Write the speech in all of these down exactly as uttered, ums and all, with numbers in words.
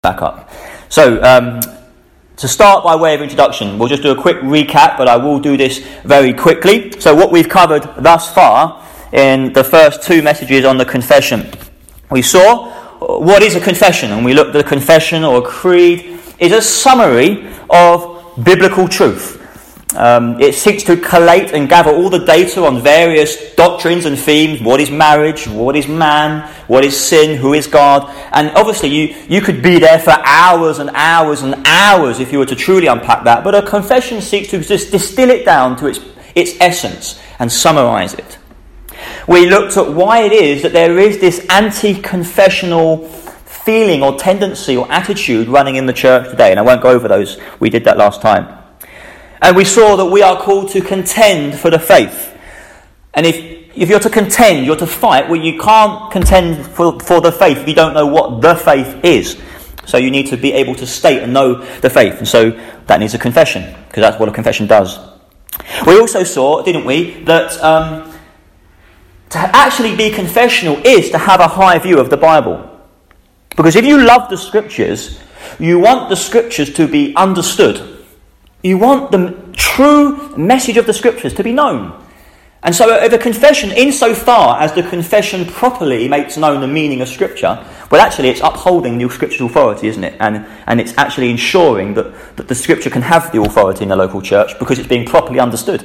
Back up. So, um, to start by way of introduction, we'll just do a quick recap, but I will do this very quickly. So what we've covered thus far in the first two messages on the confession. We saw what is a confession, and we looked at a confession or a creed is a summary of biblical truth. Um, it seeks to collate and gather all the data on various doctrines and themes. What is marriage? What is man? What is sin? Who is God? And obviously you, you could be there for hours and hours and hours if you were to truly unpack that. But a confession seeks to just distill it down to its, its essence and summarise it. We looked at why it is that there is this anti-confessional feeling or tendency or attitude running in the church today. And I won't go over those. We did that last time. And we saw that we are called to contend for the faith. And if if you're to contend, you're to fight, well, you can't contend for, for the faith if you don't know what the faith is. So you need to be able to state and know the faith. And so that needs a confession, because that's what a confession does. We also saw, didn't we, that um, to actually be confessional is to have a high view of the Bible. Because if you love the Scriptures, you want the Scriptures to be understood. You want the true message of the Scriptures to be known. And so if a confession, insofar as the confession properly makes known the meaning of Scripture, well, actually it's upholding the Scripture's authority, isn't it? And and it's actually ensuring that, that the Scripture can have the authority in the local church because it's being properly understood.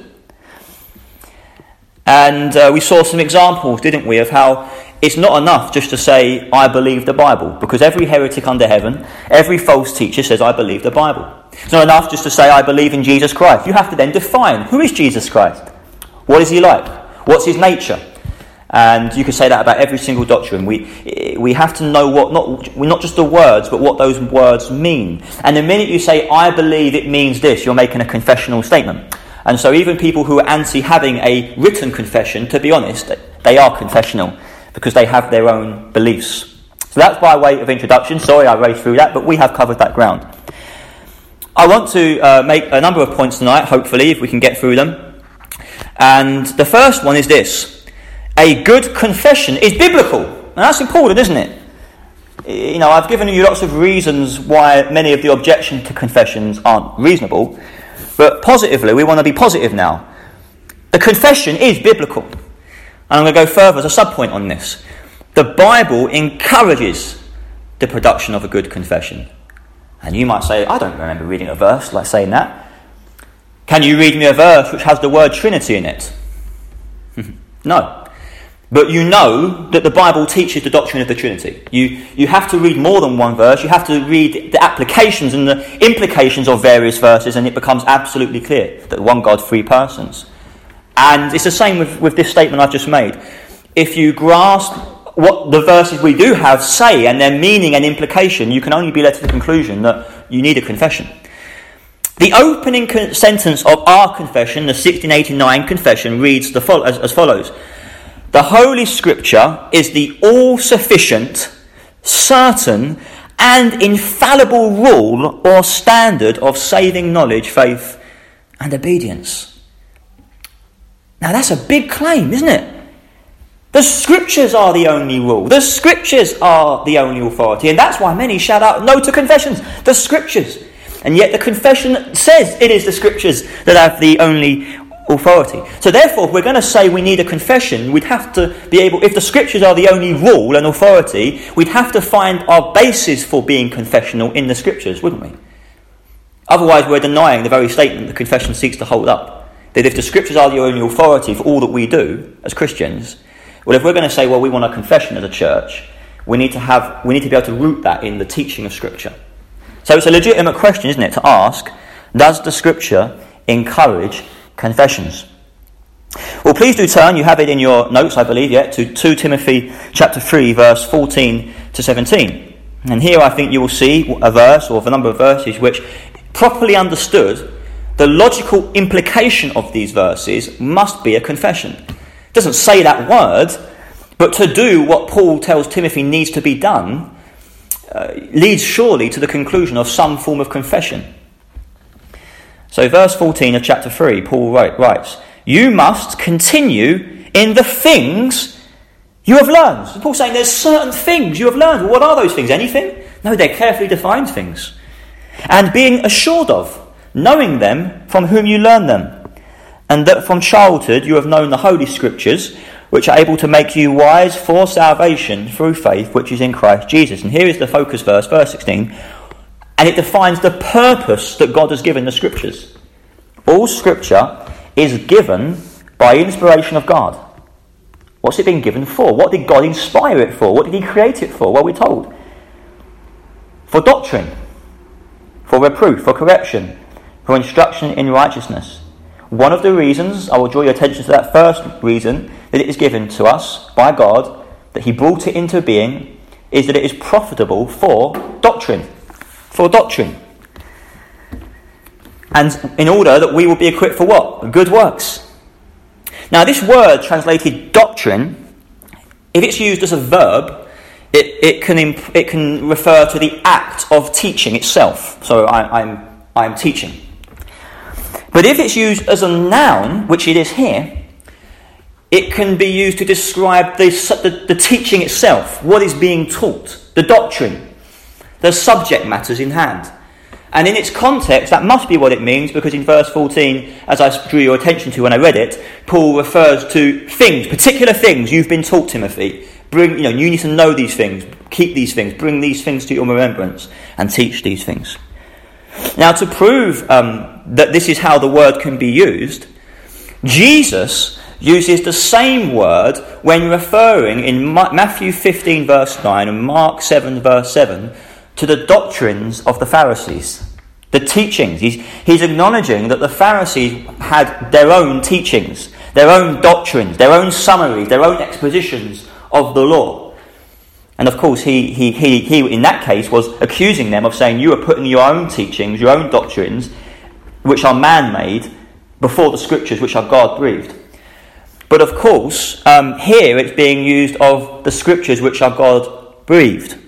And uh, we saw some examples, didn't we, of how it's not enough just to say, I believe the Bible, because every heretic under heaven, every false teacher says, I believe the Bible. It's not enough just to say, I believe in Jesus Christ. You have to then define, who is Jesus Christ? What is he like? What's his nature? And you could say that about every single doctrine. We we have to know what, not, not just the words, but what those words mean. And the minute you say, I believe it means this, you're making a confessional statement. And so even people who are anti having a written confession, to be honest, they are confessional, because they have their own beliefs. So that's by way of introduction. Sorry I raced through that, but we have covered that ground. I want to uh, make a number of points tonight, hopefully, if we can get through them. And the first one is this. A good confession is biblical. And that's important, isn't it? You know, I've given you lots of reasons why many of the objections to confessions aren't reasonable. But positively, we want to be positive now. A confession is biblical. And I'm going to go further as a sub-point on this. The Bible encourages the production of a good confession. And you might say, I don't remember reading a verse like saying that. Can you read me a verse which has the word Trinity in it? No. But you know that the Bible teaches the doctrine of the Trinity. You you have to read more than one verse. You have to read the applications and the implications of various verses, and it becomes absolutely clear that one God, three persons. And it's the same with, with this statement I've just made. If you grasp what the verses we do have say and their meaning and implication, you can only be led to the conclusion that you need a confession. The opening con- sentence of our confession, the sixteen eighty-nine confession, reads the fo- as, as follows. The Holy Scripture is the all-sufficient, certain, and infallible rule or standard of saving knowledge, faith, and obedience. Now that's a big claim, isn't it? The Scriptures are the only rule. The Scriptures are the only authority. And that's why many shout out no to confessions. The Scriptures. And yet the confession says it is the Scriptures that have the only authority. So therefore, if we're going to say we need a confession, we'd have to be able, if the Scriptures are the only rule and authority, we'd have to find our basis for being confessional in the Scriptures, wouldn't we? Otherwise, we're denying the very statement the confession seeks to hold up. That if the Scriptures are the only authority for all that we do as Christians, well, if we're going to say, well, we want a confession as a church, we need to have, we need to be able to root that in the teaching of Scripture. So it's a legitimate question, isn't it, to ask, does the Scripture encourage confessions? Well, please do turn, you have it in your notes, I believe, yeah, to Second Timothy chapter three, verse fourteen to seventeen. And here I think you will see a verse, or a number of verses, which, properly understood, the logical implication of these verses must be a confession. It doesn't say that word, but to do what Paul tells Timothy needs to be done uh, leads surely to the conclusion of some form of confession. So verse fourteen of chapter three, Paul writes, you must continue in the things you have learned. So Paul's saying there's certain things you have learned. Well, what are those things? Anything? No, they're carefully defined things. And being assured of, knowing them from whom you learn them, and that from childhood you have known the Holy Scriptures, which are able to make you wise for salvation through faith which is in Christ Jesus. And here is the focus verse, verse sixteen, and it defines the purpose that God has given the Scriptures. All Scripture is given by inspiration of God. What's it been given for? What did God inspire it for? What did he create it for? Well, we're told. For doctrine, for reproof, for correction, for instruction in righteousness. One of the reasons, I will draw your attention to that first reason, that it is given to us by God, that he brought it into being, is that it is profitable for doctrine. For doctrine. And in order that we will be equipped for what? Good works. Now this word translated doctrine, if it's used as a verb, it, it can imp- it can refer to the act of teaching itself. So I, I'm I'm teaching. But if it's used as a noun, which it is here, it can be used to describe the, the, the teaching itself, what is being taught, the doctrine, the subject matters in hand. And in its context, that must be what it means, because in verse fourteen, as I drew your attention to when I read it, Paul refers to things, particular things you've been taught, Timothy. Bring, you know, you need to know these things, keep these things, bring these things to your remembrance, and teach these things. Now, to prove um, that this is how the word can be used, Jesus uses the same word when referring in Matthew fifteen verse nine and Mark seven verse seven to the doctrines of the Pharisees, the teachings. He's, he's acknowledging that the Pharisees had their own teachings, their own doctrines, their own summaries, their own expositions of the law. And of course, he, he, he, he in that case was accusing them of saying, you are putting your own teachings, your own doctrines, which are man-made, before the Scriptures, which are God-breathed. But of course, um, here it's being used of the Scriptures, which are God-breathed.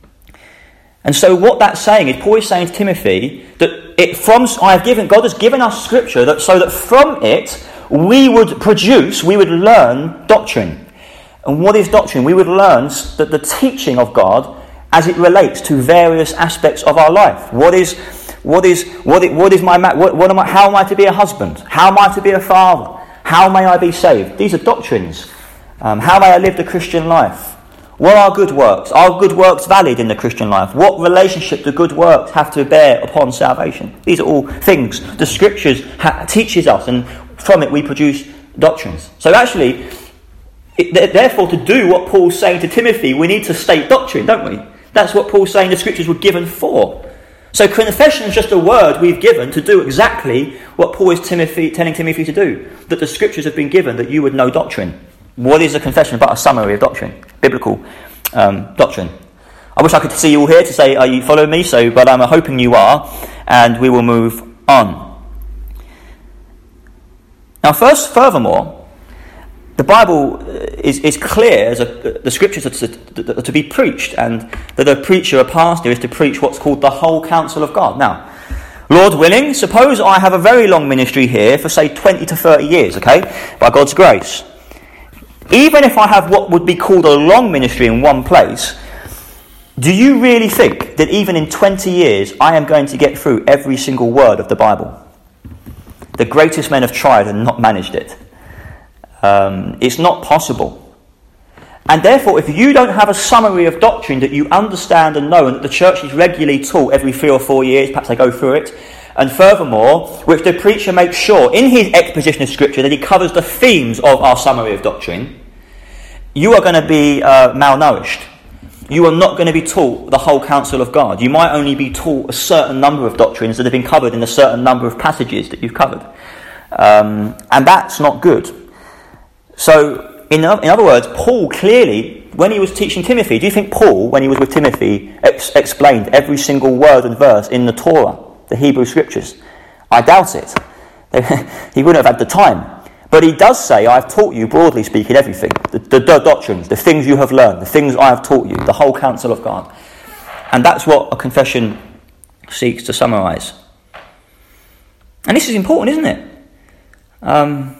And so what that's saying is, Paul is saying to Timothy that it from I have given God has given us Scripture that so that from it we would produce, we would learn doctrine. And what is doctrine? We would learn that the teaching of God as it relates to various aspects of our life. What is what is what is, what is my what, what am I? How am I to be a husband? How am I to be a father? How may I be saved? These are doctrines. Um, how may I live the Christian life? What are good works? Are good works valid in the Christian life? What relationship do good works have to bear upon salvation? These are all things the Scriptures ha- teaches us, and from it we produce doctrines. So actually, it, therefore, to do what Paul's saying to Timothy, we need to state doctrine, don't we? That's what Paul's saying the Scriptures were given for. So confession is just a word we've given to do exactly what Paul is Timothy, telling Timothy to do. That the Scriptures have been given that you would know doctrine. What is a confession but a summary of doctrine? Biblical um, doctrine. I wish I could see you all here to say, are you following me? So, but I'm hoping you are, and we will move on. Now, first, furthermore, the Bible is, is clear, as a, the Scriptures are to, to be preached, and that a preacher, a pastor, is to preach what's called the whole counsel of God. Now, Lord willing, suppose I have a very long ministry here for, say, twenty to thirty years, okay, by God's grace. Even if I have what would be called a long ministry in one place, do you really think that even in twenty years I am going to get through every single word of the Bible? The greatest men have tried and not managed it. Um, it's not possible. And therefore, if you don't have a summary of doctrine that you understand and know, and that the church is regularly taught every three or four years, perhaps they go through it, and furthermore, which the preacher makes sure in his exposition of Scripture that he covers the themes of our summary of doctrine, you are going to be uh, malnourished. You are not going to be taught the whole counsel of God. You might only be taught a certain number of doctrines that have been covered in a certain number of passages that you've covered. Um, and that's not good. So, in, in other words, Paul clearly, when he was teaching Timothy, do you think Paul, when he was with Timothy, ex- explained every single word and verse in the Torah, the Hebrew Scriptures? I doubt it. He wouldn't have had the time. But he does say, I've taught you, broadly speaking, everything. The, the, the doctrines, the things you have learned, the things I have taught you, the whole counsel of God. And that's what a confession seeks to summarise. And this is important, isn't it? Um,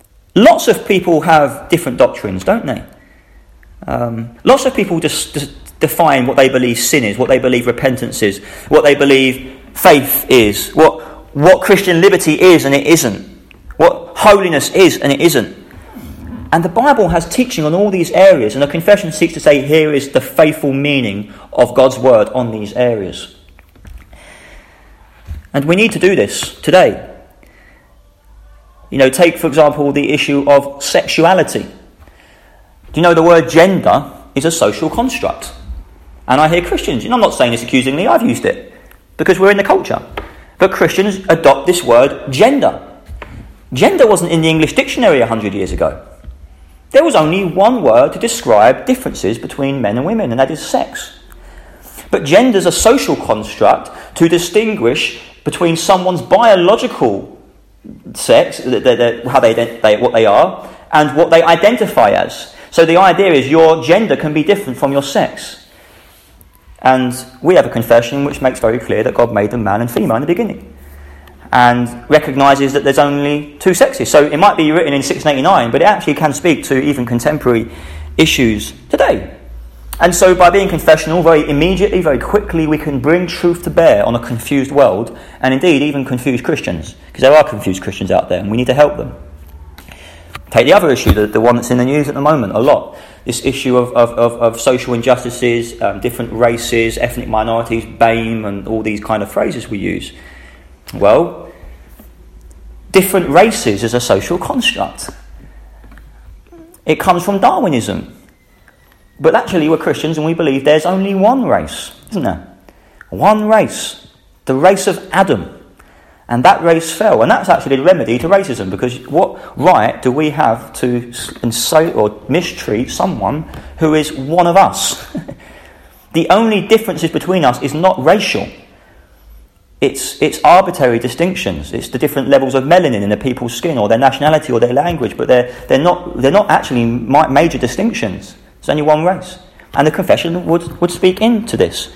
lots of people have different doctrines, don't they? Um, lots of people just, just define what they believe sin is, what they believe repentance is, what they believe faith is, what, what Christian liberty is and it isn't, what holiness is and it isn't. And the Bible has teaching on all these areas, and the confession seeks to say, here is the faithful meaning of God's word on these areas. And we need to do this today. You know, take, for example, the issue of sexuality. Do you know the word gender is a social construct? And I hear Christians, and I'm not saying this accusingly, I've used it, because we're in the culture. But Christians adopt this word gender. Gender wasn't in the English dictionary a hundred years ago. There was only one word to describe differences between men and women, and that is sex. But gender is a social construct to distinguish between someone's biological sex, how they, they what they are, and what they identify as. So the idea is your gender can be different from your sex. And we have a confession which makes very clear that God made them man and female in the beginning, and recognises that there's only two sexes. So it might be written in sixteen eighty-nine, but it actually can speak to even contemporary issues today. And so by being confessional, very immediately, very quickly, we can bring truth to bear on a confused world, and indeed even confused Christians, because there are confused Christians out there, and we need to help them. Take the other issue, the, the one that's in the news at the moment a lot, this issue of, of, of, of social injustices, um, different races, ethnic minorities, BAME, and all these kind of phrases we use. Well, different races is a social construct. It comes from Darwinism. But actually we're Christians and we believe there's only one race, isn't there? One race. The race of Adam. And that race fell. And that's actually the remedy to racism, because what right do we have to insult or mistreat someone who is one of us? The only differences between us is not racial. It's it's arbitrary distinctions. It's the different levels of melanin in the people's skin, or their nationality, or their language. But they're they're not they're not actually major distinctions. There's only one race, and the confession would would speak into this.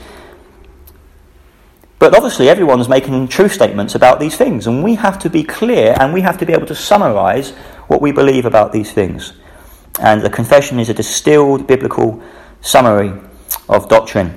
But obviously, everyone's making truth statements about these things, and we have to be clear, and we have to be able to summarise what we believe about these things. And the confession is a distilled biblical summary of doctrine.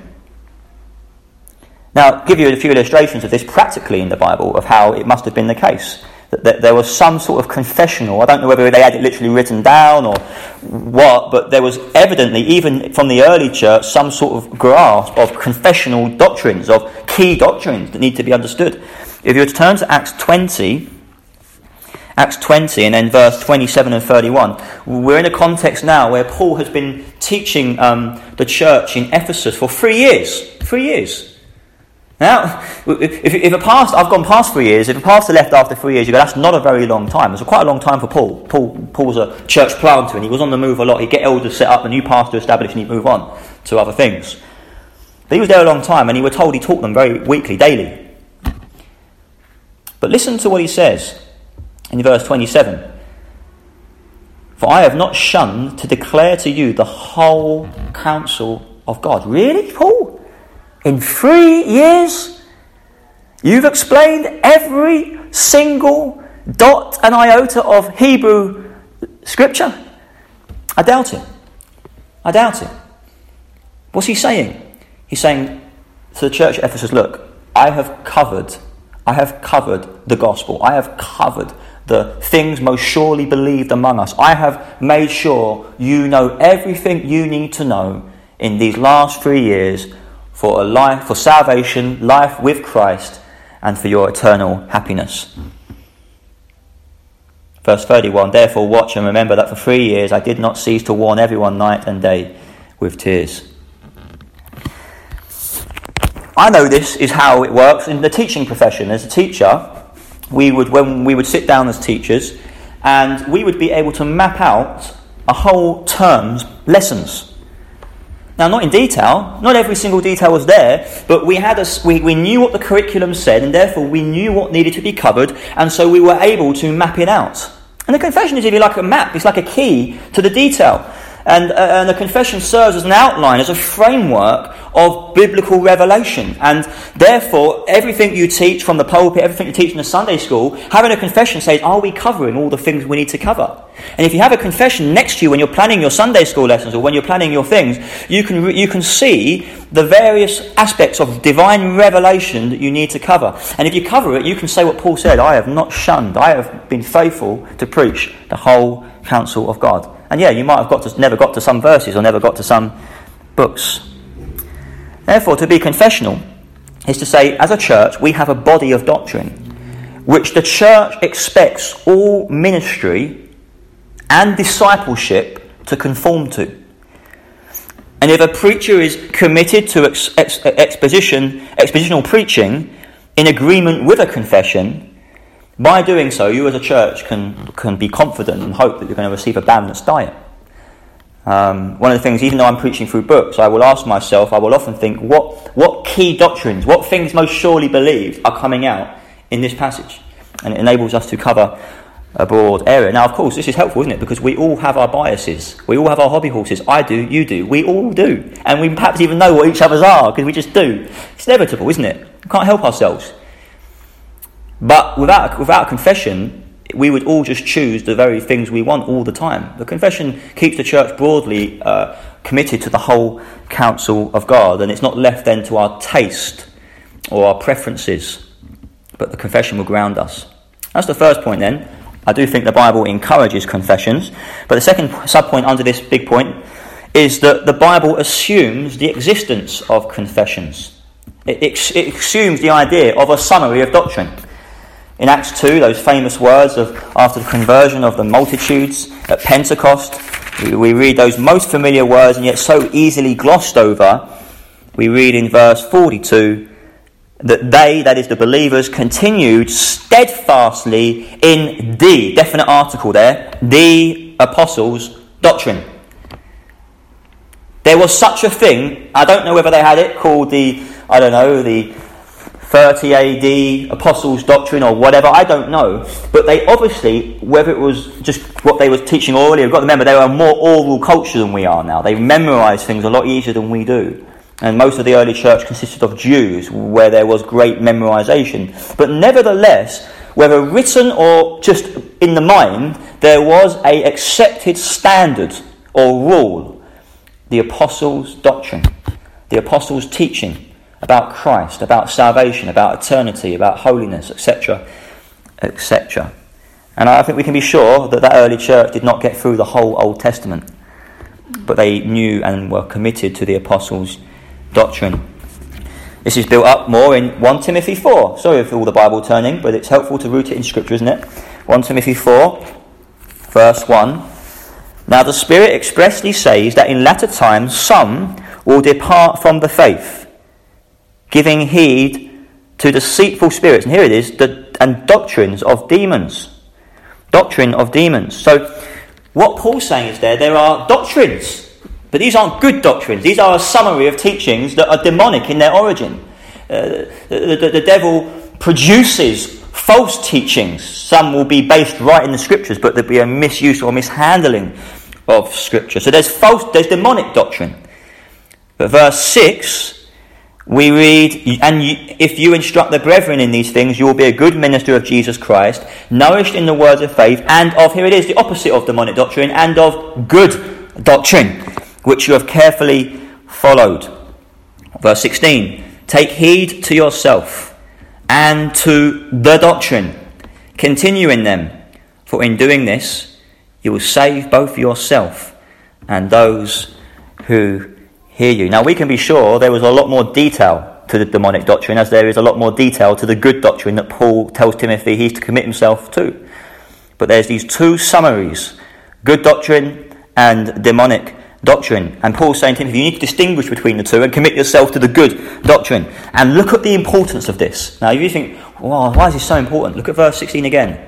Now, I'll give you a few illustrations of this practically in the Bible, of how it must have been the case. That, that there was some sort of confessional, I don't know whether they had it literally written down or what, but there was evidently, even from the early church, some sort of grasp of confessional doctrines, of key doctrines that need to be understood. If you were to turn to Acts twenty, Acts twenty and then verse twenty-seven and thirty-one, we're in a context now where Paul has been teaching um, the church in Ephesus for three years. Three years. Now, if, if a pastor, I've gone past three years, if a pastor left after three years, you go, that's not a very long time. It's quite a long time for Paul. Paul. Paul's a church planter, and he was on the move a lot. He'd get elders set up, a new pastor established, and he'd move on to other things. But he was there a long time, and he were told he taught them very weekly, daily. But listen to what he says in verse twenty-seven. For I have not shunned to declare to you the whole counsel of God. Really, Paul? In three years, you've explained every single dot and iota of Hebrew scripture? I doubt it. I doubt it. What's he saying? He's saying to the church at Ephesus, look, I have covered, I have covered the gospel. I have covered the things most surely believed among us. I have made sure you know everything you need to know in these last three years for a life, for salvation, life with Christ, and for your eternal happiness. Verse thirty-one, therefore watch and remember that for three years I did not cease to warn everyone night and day with tears. I know this is how it works in the teaching profession. As a teacher, we would when we would sit down as teachers, and we would be able to map out a whole term's lessons. Now, not in detail, not every single detail was there, but we had a, we, we knew what the curriculum said, and therefore we knew what needed to be covered, and so we were able to map it out. And the confession is, if you like, a map. It's like a key to the detail. And, uh, and the confession serves as an outline, as a framework of biblical revelation. And therefore, everything you teach from the pulpit, everything you teach in the Sunday school, having a confession says, are we covering all the things we need to cover? And if you have a confession next to you when you're planning your Sunday school lessons or when you're planning your things, you can re- you can see the various aspects of divine revelation that you need to cover. And if you cover it, you can say what Paul said, I have not shunned, I have been faithful to preach the whole counsel of God. And yeah, you might have got to, never got to some verses or never got to some books. Therefore, to be confessional is to say, as a church, we have a body of doctrine which the church expects all ministry and discipleship to conform to. And if a preacher is committed to ex- ex- exposition, expositional preaching in agreement with a confession, by doing so, you as a church can, can be confident and hope that you're going to receive a balanced diet. Um, one of the things, even though I'm preaching through books, I will ask myself, I will often think, what, what key doctrines, what things most surely believed are coming out in this passage? And it enables us to cover a broad area. Now, of course, this is helpful, isn't it? Because we all have our biases. We all have our hobby horses. I do, you do, we all do. And we perhaps even know what each other's are, because we just do. It's inevitable, isn't it? We can't help ourselves. But without, without confession, we would all just choose the very things we want all the time. The confession keeps the church broadly uh, committed to the whole counsel of God, and it's not left then to our taste or our preferences, but the confession will ground us. That's the first point then. I do think the Bible encourages confessions, but the second sub-point under this big point is that the Bible assumes the existence of confessions. It, it, it assumes the idea of a summary of doctrine. In Acts two, those famous words of after the conversion of the multitudes at Pentecost, we, we read those most familiar words and yet so easily glossed over. We read in verse forty-two that they, that is the believers, continued steadfastly in the, definite article there, the apostles' doctrine. There was such a thing, I don't know whether they had it called the, I don't know, the thirty A D apostles' doctrine or whatever, I don't know. But they obviously, whether it was just what they were teaching orally, you've got to remember they were a more oral culture than we are now. They memorise things a lot easier than we do. And most of the early church consisted of Jews, where there was great memorisation. But nevertheless, whether written or just in the mind, there was a accepted standard or rule. The apostles' doctrine, the apostles' teaching about Christ, about salvation, about eternity, about holiness, et cetera, et cetera. And I think we can be sure that that early church did not get through the whole Old Testament, but they knew and were committed to the apostles' doctrine. This is built up more in First Timothy four. Sorry for all the Bible turning, but it's helpful to root it in Scripture, isn't it? First Timothy four, verse one. Now the Spirit expressly says that in latter times some will depart from the faith, giving heed to deceitful spirits. And here it is, the, and doctrines of demons. Doctrine of demons. So what Paul's saying is there, there are doctrines, but these aren't good doctrines. These are a summary of teachings that are demonic in their origin. Uh, the, the, the devil produces false teachings. Some will be based right in the Scriptures, but there'll be a misuse or mishandling of Scripture. So there's false, there's demonic doctrine. But verse six, we read, and you, if you instruct the brethren in these things, you will be a good minister of Jesus Christ, nourished in the words of faith, and of, here it is, the opposite of demonic doctrine, and of good doctrine, which you have carefully followed. Verse sixteen, take heed to yourself and to the doctrine. Continue in them, for in doing this, you will save both yourself and those who hear you. Now we can be sure there was a lot more detail to the demonic doctrine, as there is a lot more detail to the good doctrine that Paul tells Timothy he's to commit himself to. But there's these two summaries, good doctrine and demonic doctrine. And Paul's saying to Timothy, you need to distinguish between the two and commit yourself to the good doctrine. And look at the importance of this. Now if you think, wow, why is this so important? Look at verse sixteen again.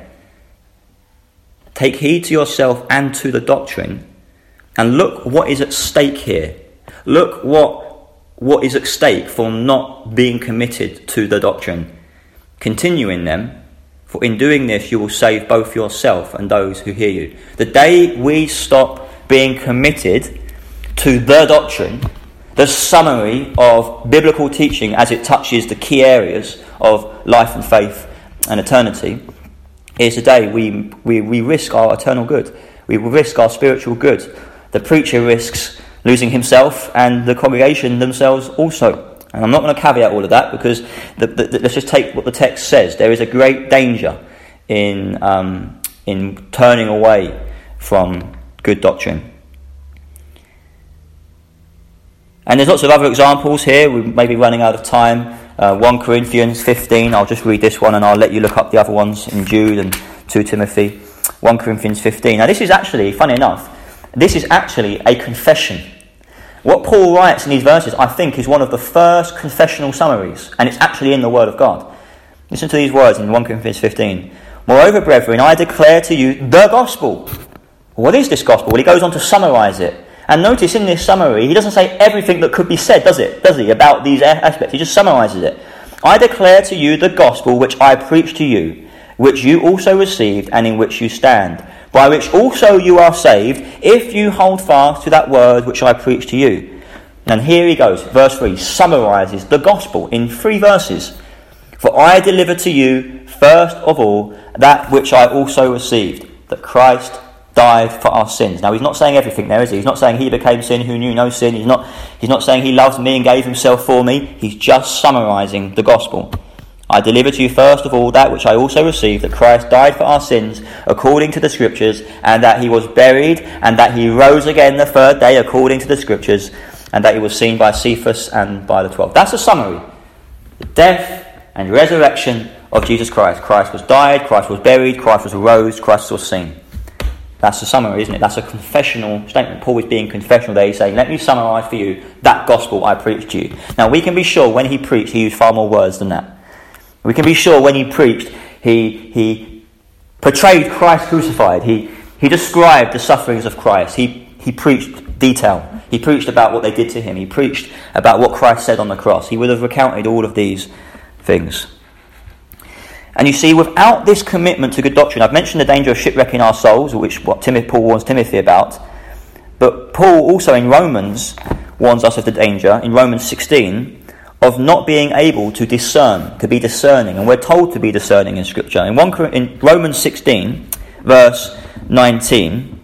Take heed to yourself and to the doctrine, and look what is at stake here. Look what what is at stake for not being committed to the doctrine. Continue in them, for in doing this you will save both yourself and those who hear you. The day we stop being committed to the doctrine, the summary of biblical teaching as it touches the key areas of life and faith and eternity, is today we, we, we risk our eternal good. We will risk our spiritual good. The preacher risks losing himself and the congregation themselves also. And I'm not going to caveat all of that because the, the, the, let's just take what the text says. There is a great danger in um, in turning away from good doctrine. And there's lots of other examples here. We may be running out of time. Uh, First Corinthians fifteen, I'll just read this one and I'll let you look up the other ones in Jude and Second Timothy. First Corinthians fifteen. Now this is actually, funny enough, this is actually a confession. What Paul writes in these verses, I think, is one of the first confessional summaries, and it's actually in the Word of God. Listen to these words in First Corinthians fifteen. Moreover, brethren, I declare to you the gospel. What is this gospel? Well, he goes on to summarize it. And notice in this summary, he doesn't say everything that could be said, does it? Does he? About these aspects. He just summarizes it. I declare to you the gospel which I preached to you, which you also received and in which you stand, by which also you are saved, if you hold fast to that word which I preached to you. And here he goes. Verse three summarizes the gospel in three verses. For I delivered to you, first of all, that which I also received, that Christ died for our sins. Now he's not saying everything there, is he? He's not saying he became sin who knew no sin. He's not, he's not saying he loves me and gave himself for me. He's just summarizing the gospel. I delivered to you first of all that which I also received, that Christ died for our sins according to the Scriptures, and that he was buried, and that he rose again the third day according to the Scriptures, and that he was seen by Cephas and by the twelve. That's a summary. The death and resurrection of Jesus Christ. Christ was died, Christ was buried, Christ was rose, Christ was seen. That's a summary, isn't it? That's a confessional statement. Paul is being confessional there. He's saying, let me summarise for you that gospel I preached to you. Now, we can be sure when he preached, he used far more words than that. We can be sure when he preached, he he portrayed Christ crucified. He he described the sufferings of Christ. He he preached detail. He preached about what they did to him. He preached about what Christ said on the cross. He would have recounted all of these things. And you see, without this commitment to good doctrine, I've mentioned the danger of shipwrecking our souls, which what Timothy, Paul warns Timothy about. But Paul also in Romans warns us of the danger, in Romans sixteen, of not being able to discern, to be discerning. And we're told to be discerning in Scripture. In, one, in Romans sixteen, verse nineteen,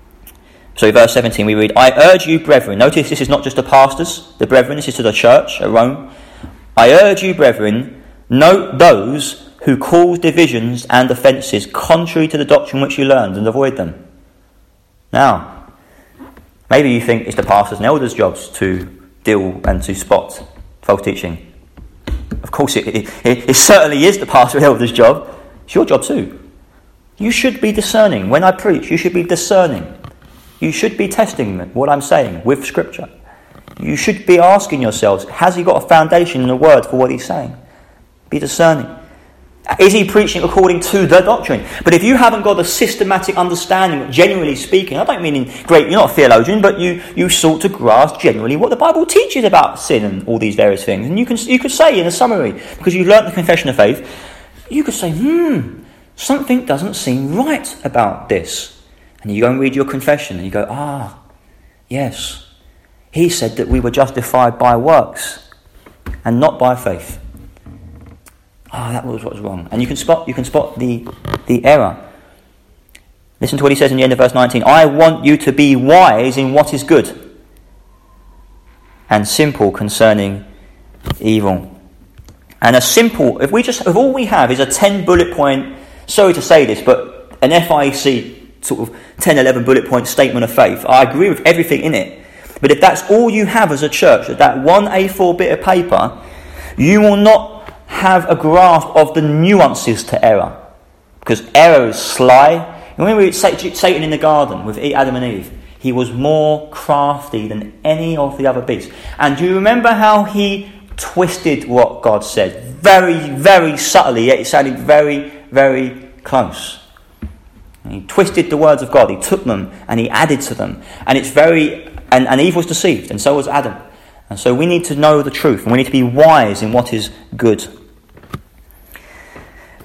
sorry, verse seventeen, we read, I urge you, brethren, notice this is not just the pastors, the brethren, this is to the church at Rome. I urge you, brethren, note those who cause divisions and offences contrary to the doctrine which you learned, and avoid them. Now, maybe you think it's the pastors' and elders' jobs to deal and to spot false teaching. Of course, it, it, it, it certainly is the pastor and elders' job. It's your job too. You should be discerning. When I preach, you should be discerning. You should be testing what I'm saying with Scripture. You should be asking yourselves, has he got a foundation in the Word for what he's saying? Be discerning. Is he preaching according to the doctrine? But if you haven't got a systematic understanding, generally speaking, I don't mean in great, you're not a theologian, but you, you sought to grasp generally what the Bible teaches about sin and all these various things. And you can you could say in a summary, because you've learnt the confession of faith, you could say, hmm, something doesn't seem right about this. And you go and read your confession and you go, ah, yes, he said that we were justified by works and not by faith. Ah, oh, that was what was wrong. And you can spot you can spot the, the error. Listen to what he says in the end of verse nineteen. I want you to be wise in what is good and simple concerning evil. And a simple, if we just, if all we have is a ten bullet point, sorry to say this, but an F I E C sort of ten, eleven bullet point statement of faith, I agree with everything in it. But if that's all you have as a church, that one A four bit of paper, you will not have a grasp of the nuances to error, because error is sly. And when we read Satan in the garden with Adam and Eve, he was more crafty than any of the other beasts. And do you remember how he twisted what God said very, very subtly, yet it sounded very, very close? And he twisted the words of God. He took them and he added to them, and it's very and, and Eve was deceived, and so was Adam. And so we need to know the truth, and we need to be wise in what is good.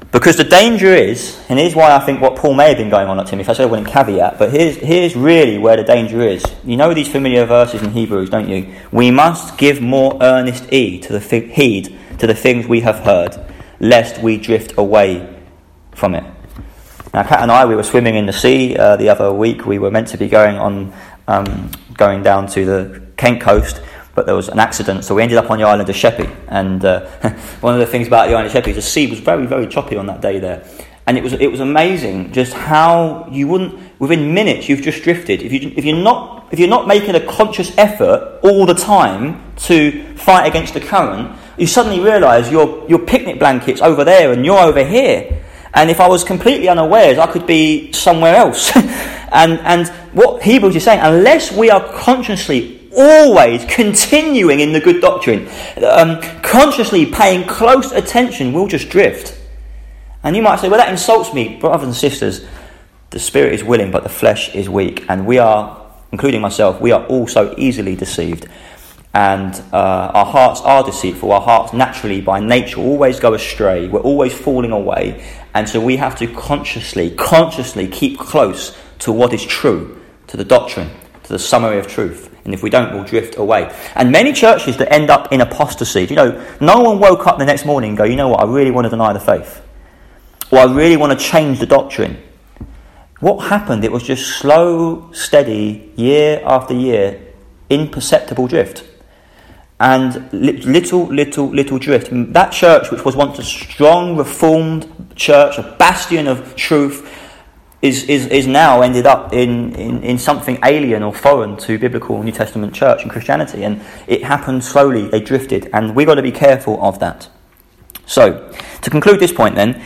Because the danger is, and here's why I think what Paul may have been going on at Timothy, I said I wouldn't caveat, but here's, here's really where the danger is. You know these familiar verses in Hebrews, don't you? We must give more earnest heed to the, heed to the things we have heard, lest we drift away from it. Now, Kat and I, we were swimming in the sea uh, the other week. We were meant to be going on, um, going down to the Kent coast, but there was an accident, so we ended up on the island of Sheppey. And uh, one of the things about the island of Sheppey is the sea was very, very choppy on that day there. And it was it was amazing just how you wouldn't, within minutes, you've just drifted. If you if you're not if you're not making a conscious effort all the time to fight against the current, you suddenly realise your your picnic blanket's over there and you're over here. And if I was completely unawares, I could be somewhere else. and and what Hebrews is saying, unless we are consciously always continuing in the good doctrine, um, consciously paying close attention, we'll just drift. And you might say, well, that insults me. Brothers and sisters, the spirit is willing, but the flesh is weak. And we are, including myself, we are all so easily deceived. And uh, our hearts are deceitful. Our hearts naturally, by nature, always go astray. We're always falling away. And so we have to consciously, consciously keep close to what is true, to the doctrine, to the summary of truth. And if we don't, we'll drift away. And many churches that end up in apostasy, you know, no one woke up the next morning and go, you know what, I really want to deny the faith. Or I really want to change the doctrine. What happened? It was just slow, steady, year after year, imperceptible drift. And little, little, little drift. That church, which was once a strong, reformed church, a bastion of truth, is is, is now ended up in, in, in something alien or foreign to biblical New Testament church and Christianity. And it happened slowly, they drifted. And we've got to be careful of that. So, to conclude this point then,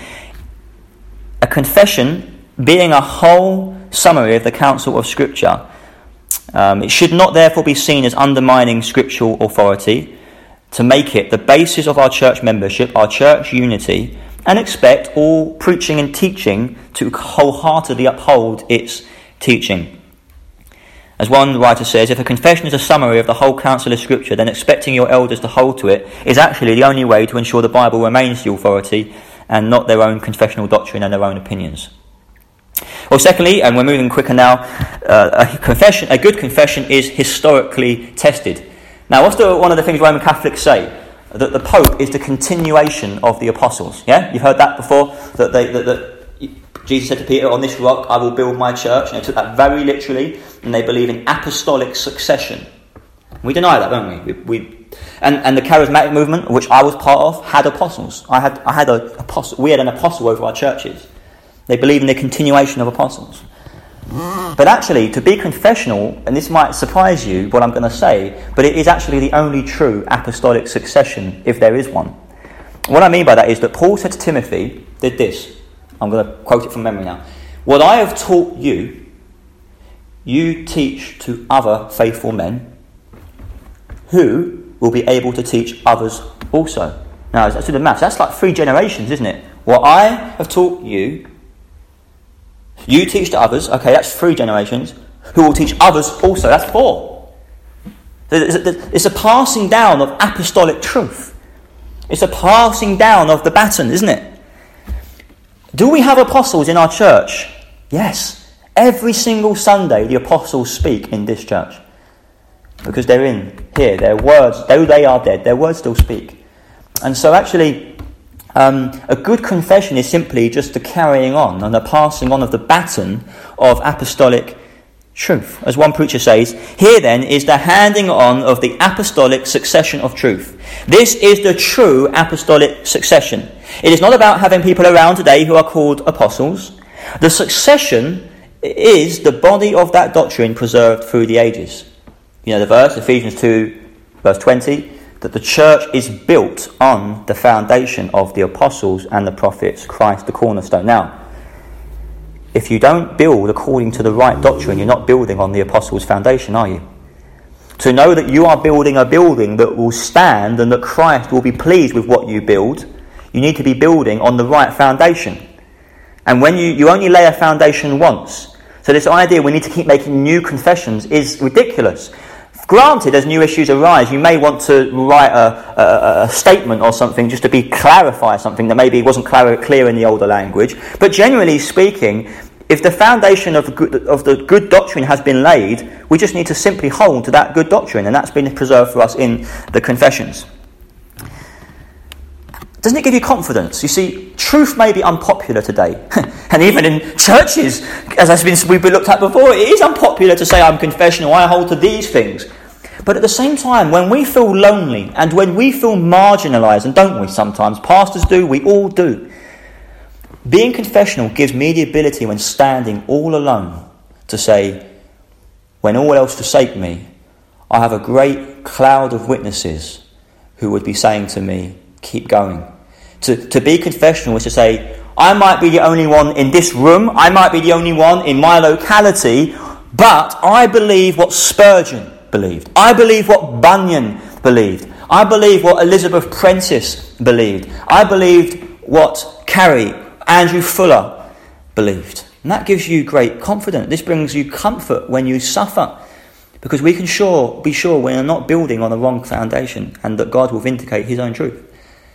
a confession being a whole summary of the counsel of Scripture, Um, it should not therefore be seen as undermining scriptural authority, to make it the basis of our church membership, our church unity, and expect all preaching and teaching to wholeheartedly uphold its teaching. As one writer says, if a confession is a summary of the whole counsel of Scripture, then expecting your elders to hold to it is actually the only way to ensure the Bible remains the authority and not their own confessional doctrine and their own opinions. Well, secondly, and we're moving quicker now, uh, a confession, a good confession is historically tested. Now, what's the, one of the things Roman Catholics say? That the Pope is the continuation of the apostles. Yeah, you've heard that before. That they, that, that Jesus said to Peter, "On this rock I will build my church." And they took that very literally, and they believe in apostolic succession. We deny that, don't we? We, we and and the charismatic movement, which I was part of, had apostles. I had I had a apostle. We had an apostle over our churches. They believe in the continuation of apostles. But actually, to be confessional, and this might surprise you, what I'm going to say, but it is actually the only true apostolic succession, if there is one. What I mean by that is that Paul said to Timothy, did this. I'm going to quote it from memory now. What I have taught you, you teach to other faithful men, who will be able to teach others also. Now, that's to the maths. That's like three generations, isn't it? What I have taught you, you teach to others. Okay, that's three generations. Who will teach others also? That's four. It's a passing down of apostolic truth. It's a passing down of the baton, isn't it? Do we have apostles in our church? Yes. Every single Sunday the apostles speak in this church. Because they're in here. Their words, though they are dead, their words still speak. And so actually, Um, a good confession is simply just the carrying on and the passing on of the baton of apostolic truth. As one preacher says, here then is the handing on of the apostolic succession of truth. This is the true apostolic succession. It is not about having people around today who are called apostles. The succession is the body of that doctrine preserved through the ages. You know the verse, Ephesians two, verse twenty, that the church is built on the foundation of the apostles and the prophets, Christ the cornerstone. Now, if you don't build according to the right doctrine, you're not building on the apostles' foundation, are you? To know that you are building a building that will stand and that Christ will be pleased with what you build, you need to be building on the right foundation. And when you, you only lay a foundation once, so this idea we need to keep making new confessions is ridiculous. Granted, as new issues arise, you may want to write a, a, a statement or something just to be clarify something that maybe wasn't clear, clear in the older language. But generally speaking, if the foundation of the, good, of the good doctrine has been laid, we just need to simply hold to that good doctrine, and that's been preserved for us in the confessions. Doesn't it give you confidence? You see, truth may be unpopular today. And even in churches, as has been, we've been looked at before, it is unpopular to say I'm confessional, I hold to these things. But at the same time, when we feel lonely and when we feel marginalised, and don't we sometimes, pastors do, we all do, being confessional gives me the ability when standing all alone to say, when all else forsake me, I have a great cloud of witnesses who would be saying to me, keep going. To, to be confessional is to say, I might be the only one in this room, I might be the only one in my locality, but I believe what Spurgeon believed. I believe what Bunyan believed. I believe what Elizabeth Prentice believed. I believed what Carrie, Andrew Fuller believed. And that gives you great confidence. This brings you comfort when you suffer, because we can sure be sure we're not building on a wrong foundation and that God will vindicate his own truth.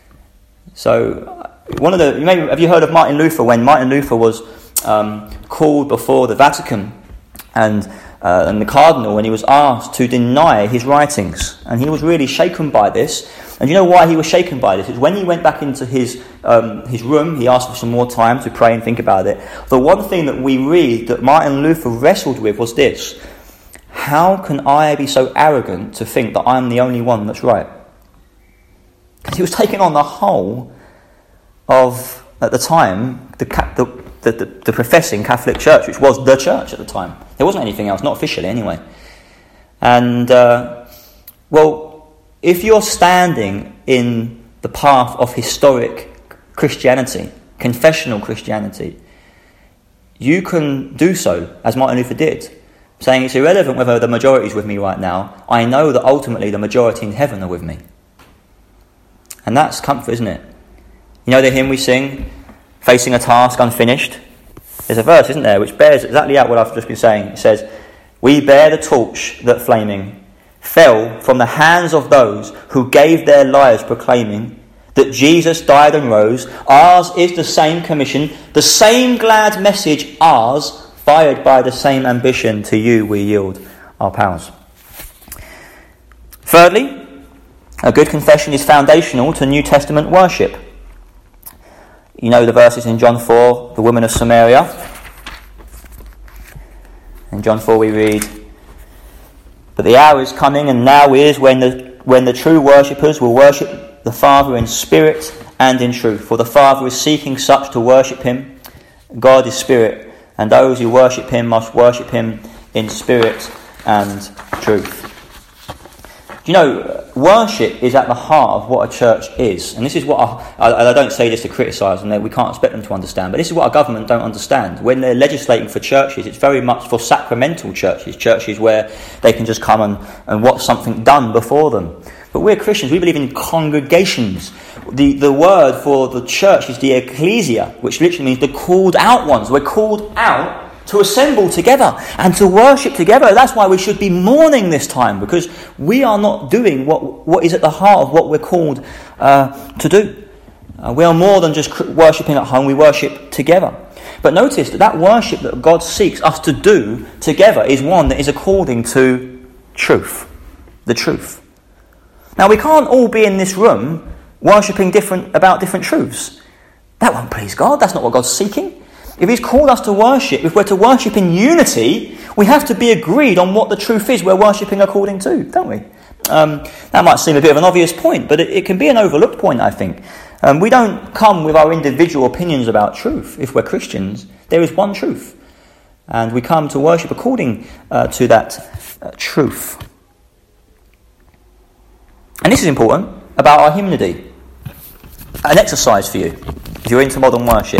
So, one of the, you may, have you heard of Martin Luther? When Martin Luther was um, called before the Vatican and uh, and the cardinal, when he was asked to deny his writings, and he was really shaken by this. And you know why he was shaken by this? It's when he went back into his um, his room, he asked for some more time to pray and think about it. The one thing that we read that Martin Luther wrestled with was this: how can I be so arrogant to think that I'm the only one that's right? He was taking on the whole of, at the time, the, the, the, the, the professing Catholic Church, which was the church at the time. There wasn't anything else, not officially anyway. And, uh, well, if you're standing in the path of historic Christianity, confessional Christianity, you can do so, as Martin Luther did, saying it's irrelevant whether the majority is with me right now. I know that ultimately the majority in heaven are with me. And that's comfort, isn't it? You know the hymn we sing, Facing a Task Unfinished? There's a verse, isn't there, which bears exactly out what I've just been saying. It says, we bear the torch that flaming fell from the hands of those who gave their lives proclaiming that Jesus died and rose. Ours is the same commission, the same glad message, ours, fired by the same ambition. To you we yield our powers. Thirdly, a good confession is foundational to New Testament worship. You know the verses in John four, the woman of Samaria. In John four we read, but the hour is coming, and now is, when the when the true worshippers will worship the Father in spirit and in truth. For the Father is seeking such to worship him. God is spirit, and those who worship him must worship him in spirit and truth. You know, worship is at the heart of what a church is. And this is what I, I, I don't say this to criticise, and we can't expect them to understand, but this is what our government don't understand. When they're legislating for churches, it's very much for sacramental churches, churches where they can just come and, and watch something done before them. But we're Christians, we believe in congregations. The, the word for the church is the ecclesia, which literally means the called out ones. We're called out to assemble together and to worship together. That's why we should be mourning this time, because we are not doing what what is at the heart of what we're called uh, to do. Uh, we are more than just worshipping at home, we worship together. But notice that that worship that God seeks us to do together is one that is according to truth, the truth. Now, we can't all be in this room worshipping different about different truths. That won't please God. That's not what God's seeking. If he's called us to worship, if we're to worship in unity, we have to be agreed on what the truth is we're worshipping according to, don't we? Um, that might seem a bit of an obvious point, but it, it can be an overlooked point, I think. Um, we don't come with our individual opinions about truth. If we're Christians, there is one truth. And we come to worship according uh, to that uh, truth. And this is important about our hymnody. An exercise for you, if you're into modern worship.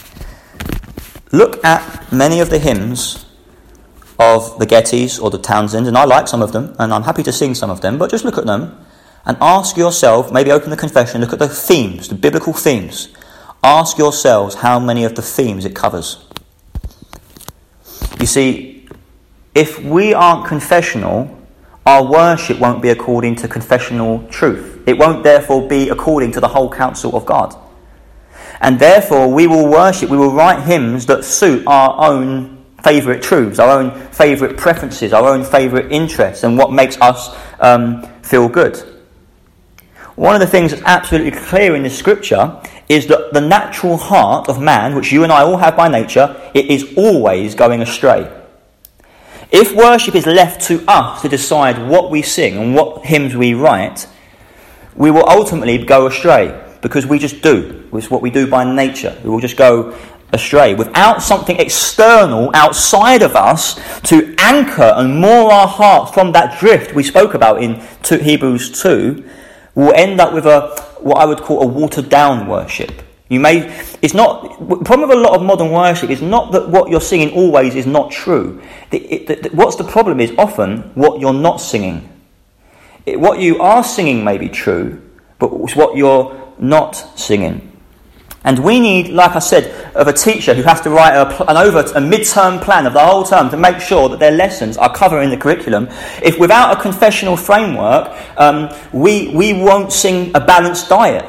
Look at many of the hymns of the Gettys or the Townsends, and I like some of them, and I'm happy to sing some of them, but just look at them and ask yourself, maybe open the confession, look at the themes, the biblical themes. Ask yourselves how many of the themes it covers. You see, if we aren't confessional, our worship won't be according to confessional truth. It won't therefore be according to the whole counsel of God. And therefore we will worship, we will write hymns that suit our own favourite truths, our own favourite preferences, our own favourite interests, and what makes us um, feel good. One of the things that's absolutely clear in the scripture is that the natural heart of man, which you and I all have by nature, it is always going astray. If worship is left to us to decide what we sing and what hymns we write, we will ultimately go astray, because we just do. It's what we do by nature. We will just go astray. Without something external outside of us to anchor and moor our hearts from that drift we spoke about in Hebrews two, we'll end up with a what I would call a watered down worship. You may it's not the problem with a lot of modern worship is not that what you're singing always is not true. The, it, the, what's the problem is often what you're not singing. It, what you are singing may be true, but it's what you're not singing. And we need, like I said, of a teacher who has to write a, an over a mid-term plan of the whole term to make sure that their lessons are covering the curriculum. If without a confessional framework, um, we we won't sing a balanced diet.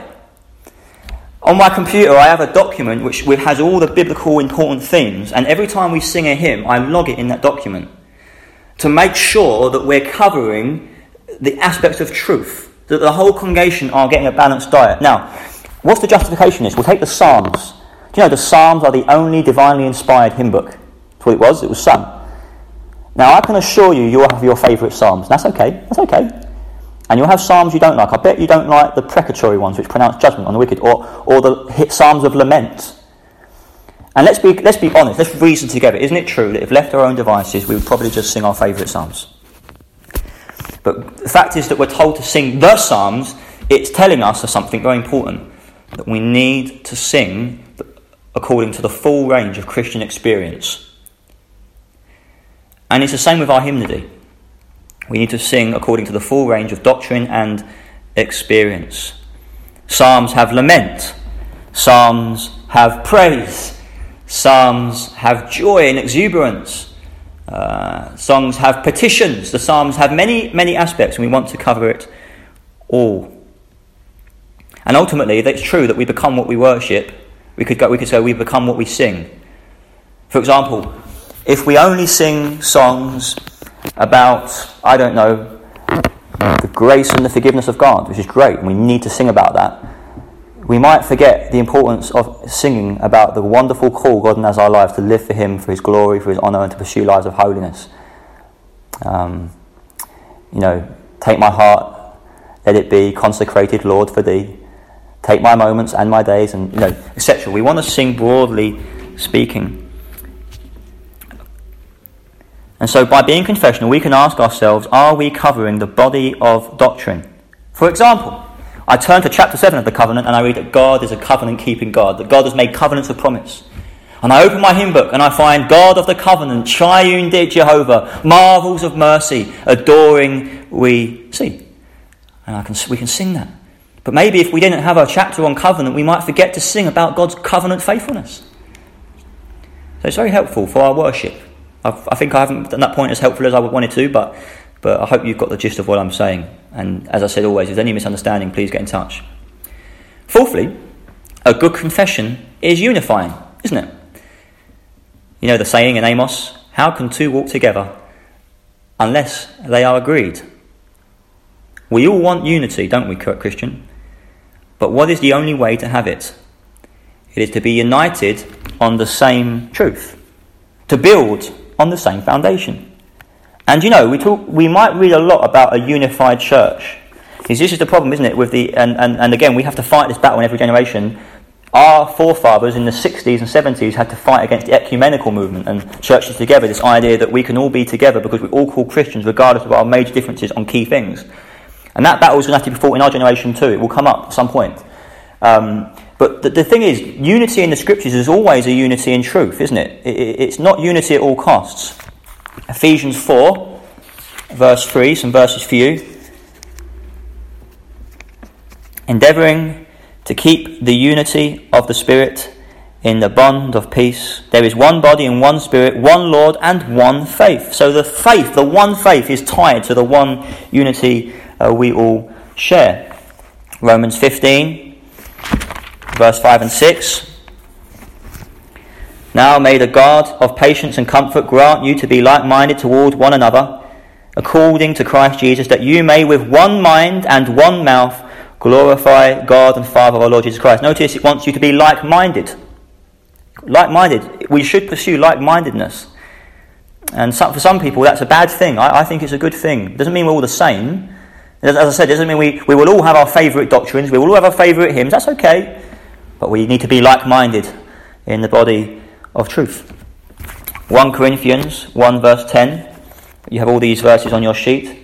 On my computer, I have a document which has all the biblical important themes, and every time we sing a hymn, I log it in that document to make sure that we're covering the aspects of truth, that the whole congregation are getting a balanced diet. Now, what's the justification of this? We'll take the Psalms. Do you know the Psalms are the only divinely inspired hymn book? That's what it was. It was sung. Now, I can assure you, you'll have your favourite Psalms. That's okay. That's okay. And you'll have Psalms you don't like. I bet you don't like the precatory ones, which pronounce judgment on the wicked, or or the Psalms of lament. And let's be let's be honest. Let's reason together. Isn't it true that if left to our own devices, we would probably just sing our favourite Psalms? But the fact is that we're told to sing the Psalms. It's telling us of something very important, that we need to sing according to the full range of Christian experience. And it's the same with our hymnody. We need to sing according to the full range of doctrine and experience. Psalms have lament. Psalms have praise. Psalms have joy and exuberance. Uh, songs have petitions. The Psalms have many, many aspects, and we want to cover it all. And ultimately, it's true that we become what we worship. We could go, we could say we become what we sing. For example, if we only sing songs about, I don't know, the grace and the forgiveness of God, which is great, and we need to sing about that, we might forget the importance of singing about the wonderful call God has our lives to live for Him, for His glory, for His honour, and to pursue lives of holiness. Um, you know, take my heart, let it be consecrated, Lord, for Thee. Take my moments and my days, and you know, et cetera. We want to sing broadly speaking. And so by being confessional, we can ask ourselves, are we covering the body of doctrine? For example, I turn to chapter seven of the covenant and I read that God is a covenant-keeping God, that God has made covenants of promise. And I open my hymn book and I find God of the covenant, triune dear Jehovah, marvels of mercy, adoring we see. And I can, we can sing that. But maybe if we didn't have a chapter on covenant, we might forget to sing about God's covenant faithfulness. So it's very helpful for our worship. I've, I think I haven't done that point as helpful as I wanted to, but but I hope you've got the gist of what I'm saying. And as I said always, if there's any misunderstanding, please get in touch. Fourthly, a good confession is unifying, isn't it? You know the saying in Amos, how can two walk together unless they are agreed? We all want unity, don't we, Christian? But what is the only way to have it? It is to be united on the same truth, to build on the same foundation. And you know, we talk, we might read a lot about a unified church. Because this is the problem, isn't it? With the and, and, and again, we have to fight this battle in every generation. Our forefathers in the sixties and seventies had to fight against the ecumenical movement and churches together, this idea that we can all be together because we're all called Christians regardless of our major differences on key things. And that battle is going to have to be fought in our generation too. It will come up at some point. Um, but the, the thing is, unity in the scriptures is always a unity in truth, isn't it? it, it it's not unity at all costs. Ephesians four, verse three, some verses for you. Endeavouring to keep the unity of the Spirit in the bond of peace. There is one body and one Spirit, one Lord and one faith. So the faith, the one faith, is tied to the one unity uh, we all share. Romans fifteen, verse five and six. Now may the God of patience and comfort grant you to be like-minded toward one another, according to Christ Jesus, that you may with one mind and one mouth glorify God and Father of our Lord Jesus Christ. Notice it wants you to be like-minded. Like-minded. We should pursue like-mindedness. And some, for some people that's a bad thing. I, I think it's a good thing. It doesn't mean we're all the same. As I said, it doesn't mean we, we will all have our favourite doctrines. We will all have our favourite hymns. That's okay. But we need to be like-minded in the body of truth. First Corinthians one verse ten. You have all these verses on your sheet.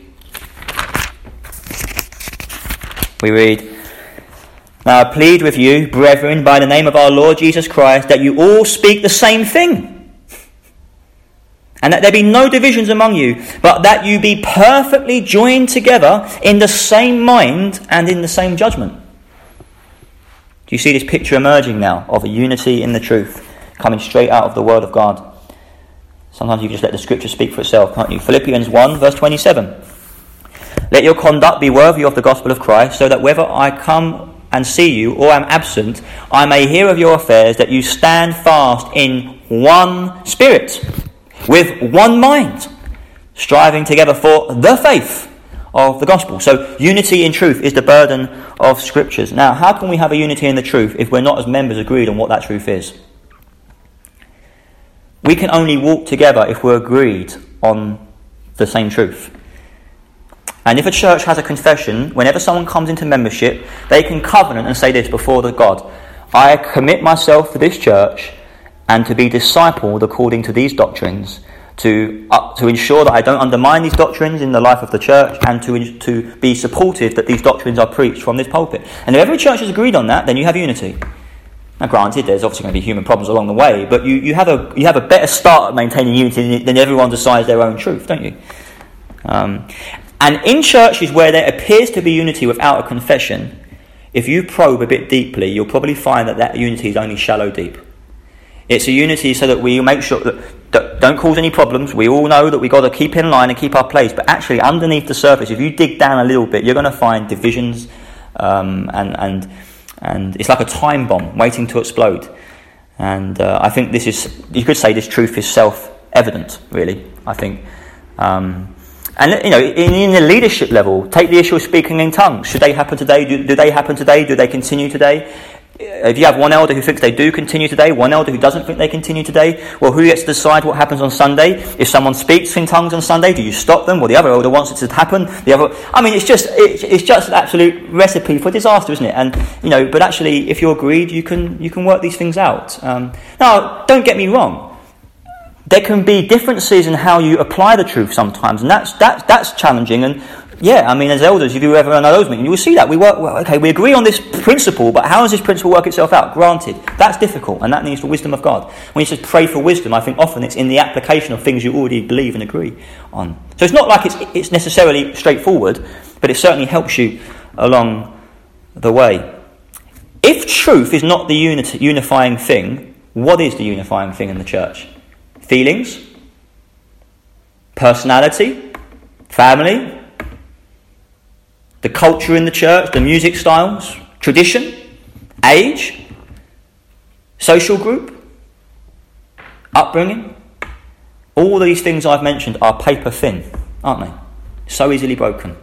We read, Now I plead with you, brethren, by the name of our Lord Jesus Christ, that you all speak the same thing, and that there be no divisions among you, but that you be perfectly joined together in the same mind and in the same judgment. Do you see this picture emerging now of a unity in the truth, coming straight out of the Word of God? Sometimes you can just let the Scripture speak for itself, can't you? Philippians one verse twenty-seven. Let your conduct be worthy of the gospel of Christ, so that whether I come and see you or am absent, I may hear of your affairs, that you stand fast in one spirit, with one mind, striving together for the faith of the gospel. So unity in truth is the burden of Scriptures. Now, how can we have a unity in the truth if we're not as members agreed on what that truth is? We can only walk together if we're agreed on the same truth. And if a church has a confession, whenever someone comes into membership, they can covenant and say this before the God: I commit myself to this church and to be discipled according to these doctrines, to uh, to ensure that I don't undermine these doctrines in the life of the church, and to to be supportive that these doctrines are preached from this pulpit. And if every church has agreed on that, then you have unity. Now, granted, there's obviously going to be human problems along the way, but you, you have a you have a better start at maintaining unity than everyone decides their own truth, don't you? Um, and in churches where there appears to be unity without a confession, if you probe a bit deeply, you'll probably find that that unity is only shallow deep. It's a unity so that we make sure that, that don't cause any problems. We all know that we've got to keep in line and keep our place, but actually underneath the surface, if you dig down a little bit, you're going to find divisions um, and and and it's like a time bomb waiting to explode. And uh, I think this is, you could say this truth is self-evident, really, I think. Um, and, you know, in, in the leadership level, take the issue of speaking in tongues. Should they happen today? Do, do they happen today? Do they continue today? If you have one elder who thinks they do continue today, one elder who doesn't think they continue today, well, who gets to decide what happens on Sunday? If someone speaks in tongues on Sunday, do you stop them? Well, the other elder wants it to happen. The other, I mean, it's just it, it's just an absolute recipe for disaster, isn't it? And you know, but actually, if you're agreed, you can you can work these things out. Um, now, don't get me wrong. There can be differences in how you apply the truth sometimes, and that's that's that's challenging. And yeah, I mean, as elders, if you ever run those meetings, you will see that we work. Well, okay, we agree on this principle, but how does this principle work itself out? Granted, that's difficult, and that needs the wisdom of God. When he says pray for wisdom, I think often it's in the application of things you already believe and agree on. So it's not like it's it's necessarily straightforward, but it certainly helps you along the way. If truth is not the unit, unifying thing, what is the unifying thing in the church? Feelings, personality, family, the culture in the church, the music styles, tradition, age, social group, upbringing. All these things I've mentioned are paper thin, aren't they? So easily broken.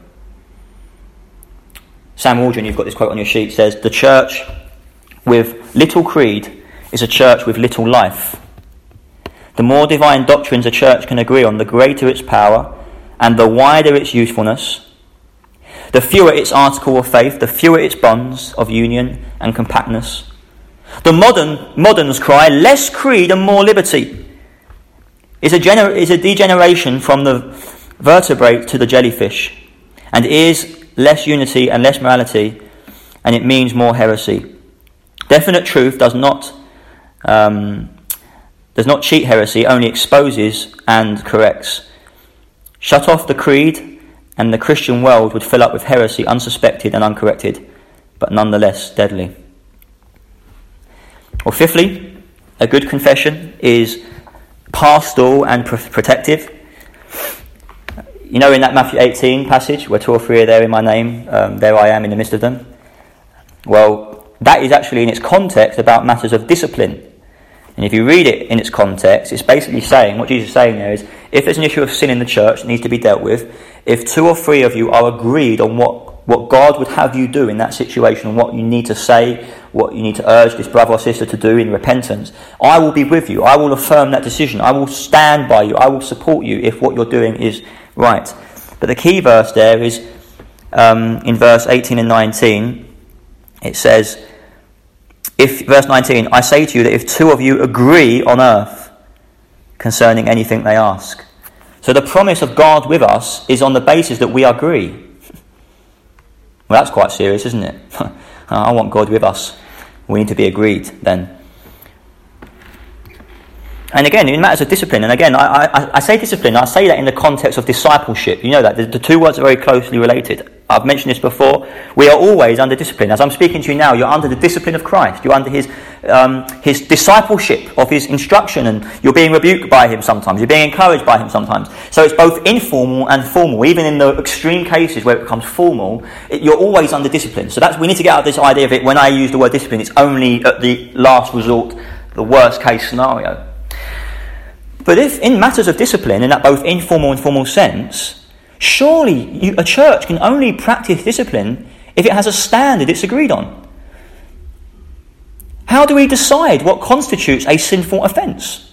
Sam Waldron, you've got this quote on your sheet, says, "The church with little creed is a church with little life. The more divine doctrines a church can agree on, the greater its power and the wider its usefulness. The fewer its article of faith, the fewer its bonds of union and compactness. The modern moderns cry, less creed and more liberty, is a, gener- is a degeneration from the vertebrate to the jellyfish, and is less unity and less morality, and it means more heresy. Definite truth does not um, does not cheat heresy, only exposes and corrects. Shut off the creed, and the Christian world would fill up with heresy, unsuspected and uncorrected, but nonetheless deadly." Well, fifthly, A good confession is pastoral and pr- protective. You know, in that Matthew eighteen passage, where two or three are there in my name, um, there I am in the midst of them. Well, that is actually in its context about matters of discipline. And if you read it in its context, it's basically saying, what Jesus is saying there is, if there's an issue of sin in the church that needs to be dealt with, if two or three of you are agreed on what, what God would have you do in that situation, and what you need to say, what you need to urge this brother or sister to do in repentance, I will be with you. I will affirm that decision. I will stand by you. I will support you if what you're doing is right. But the key verse there is um, in verse eighteen and nineteen. It says, if verse nineteen, I say to you that if two of you agree on earth concerning anything they ask. So the promise of God with us is on the basis that we agree. Well, that's quite serious, isn't it? I want God with us. We need to be agreed then. And again, in matters of discipline, and again, I, I, I say discipline, I say that in the context of discipleship. You know that, the, the two words are very closely related. I've mentioned this before. We are always under discipline. As I'm speaking to you now, you're under the discipline of Christ. You're under his um, his discipleship of his instruction, and you're being rebuked by him sometimes. You're being encouraged by him sometimes. So it's both informal and formal. Even in the extreme cases where it becomes formal, it, you're always under discipline. So that's we need to get out of this idea of it. When I use the word discipline, it's only at the last resort, the worst case scenario. But if in matters of discipline, in that both informal and formal sense, surely you, a church can only practice discipline if it has a standard it's agreed on. How do we decide what constitutes a sinful offence?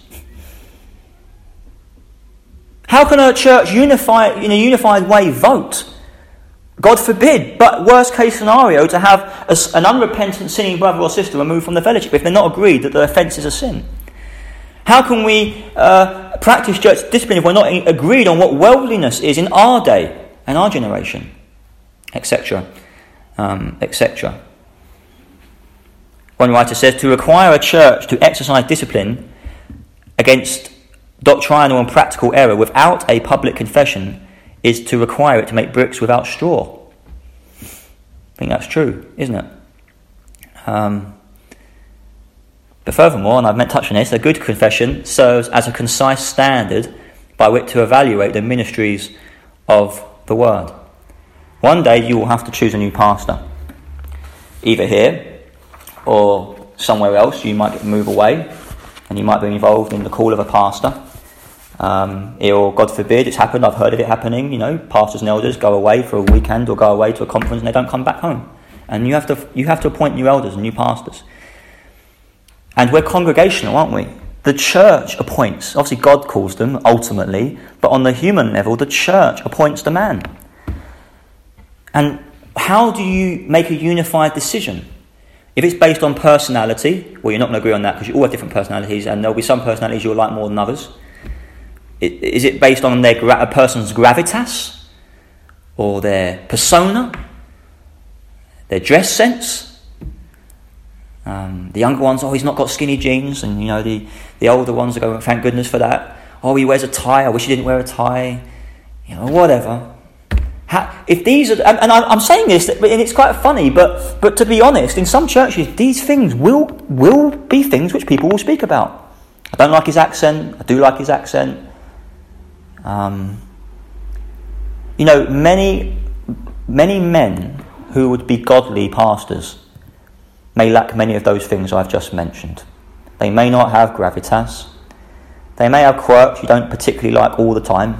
How can a church unify, in a unified way vote? God forbid, but worst case scenario, to have a, an unrepentant sinning brother or sister removed from the fellowship if they're not agreed that the offence is a sin. How can we uh, practice church discipline if we're not agreed on what worldliness is in our day and our generation, et cetera, um, et cetera? One writer says, to require a church to exercise discipline against doctrinal and practical error without a public confession is to require it to make bricks without straw. I think that's true, isn't it? Um... But furthermore, and I've meant to touch on this, a good confession serves as a concise standard by which to evaluate the ministries of the word. One day you will have to choose a new pastor. Either here or somewhere else. You might move away and you might be involved in the call of a pastor. Um, or, God forbid, it's happened, I've heard of it happening, you know, pastors and elders go away for a weekend or go away to a conference and they don't come back home. And you have to you have to appoint new elders and new pastors. And we're congregational, aren't we? The church appoints. Obviously, God calls them, ultimately. But on the human level, the church appoints the man. And how do you make a unified decision? If it's based on personality, well, you're not going to agree on that because you all have different personalities, and there'll be some personalities you'll like more than others. Is it based on their gra- a person's gravitas? Or their persona? Their dress sense? Um, the younger ones, oh, he's not got skinny jeans, and you know the, the older ones are going, thank goodness for that. Oh, he wears a tie. I wish he didn't wear a tie. You know, whatever. How, if these are, and, and I'm saying this, and it's quite funny, but but to be honest, in some churches, these things will will be things which people will speak about. I don't like his accent. I do like his accent. Um, you know, many many men who would be godly pastors may lack many of those things I've just mentioned. They may not have gravitas. They may have quirks you don't particularly like all the time.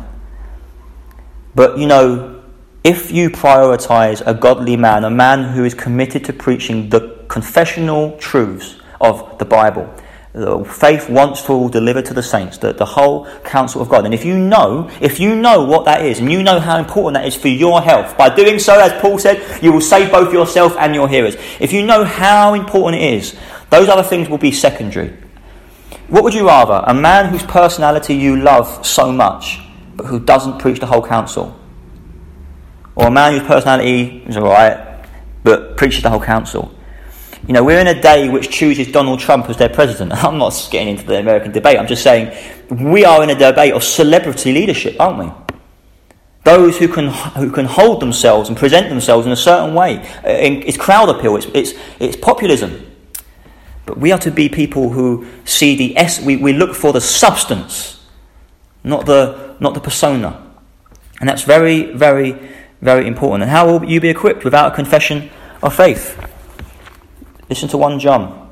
But, you know, if you prioritise a godly man, a man who is committed to preaching the confessional truths of the Bible, the faith once for all delivered to the saints, the, the whole counsel of God. And if you know, if you know what that is, and you know how important that is for your health, by doing so, as Paul said, you will save both yourself and your hearers. If you know how important it is, those other things will be secondary. What would you rather? A man whose personality you love so much, but who doesn't preach the whole counsel? Or a man whose personality is alright, but preaches the whole counsel? You know, we're in a day which chooses Donald Trump as their president. I'm not getting into the American debate. I'm just saying we are in a debate of celebrity leadership, aren't we? Those who can who can hold themselves and present themselves in a certain way. It's crowd appeal. It's it's, it's populism. But we are to be people who see the es- we, we look for the substance, not the not the persona. And that's very, very, very important. And how will you be equipped without a confession of faith? Listen to First John.